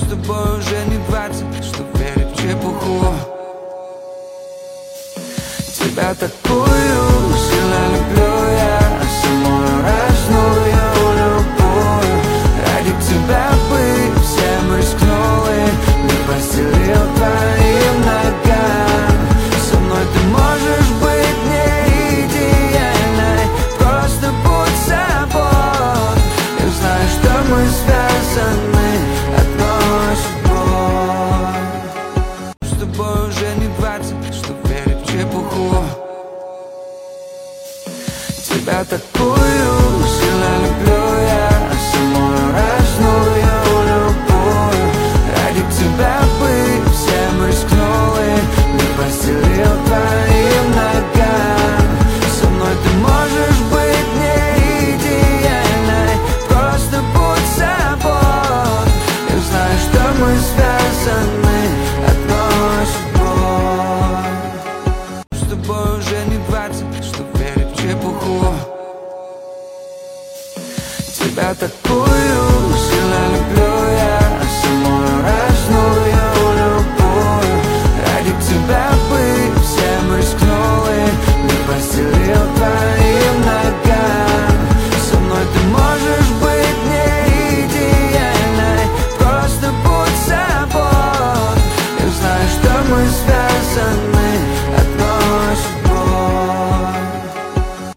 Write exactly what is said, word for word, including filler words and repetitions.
с тобой уже не двадцать, что верить в чепуху. Тебя такую сильно люблю я, самую разную любую. Ради тебя бы всем рискнул и не постелил твоим ногам. Со мной ты можешь быть не идеальной, просто будь собой. Я знаю, что мы связаны одной судьбой. С тобой уже не двадцать, что верить в чепуху. Тебя такую сильно люблю я, самую разную любую. Ради тебя бы всем рискнул и не постелил твоим ногам. Со мной ты можешь быть не идеальной, просто будь собой. Я знаю, что мы связаны одной судьбой. С тобой уже не двадцать, что верить в чепуху. Тебя такую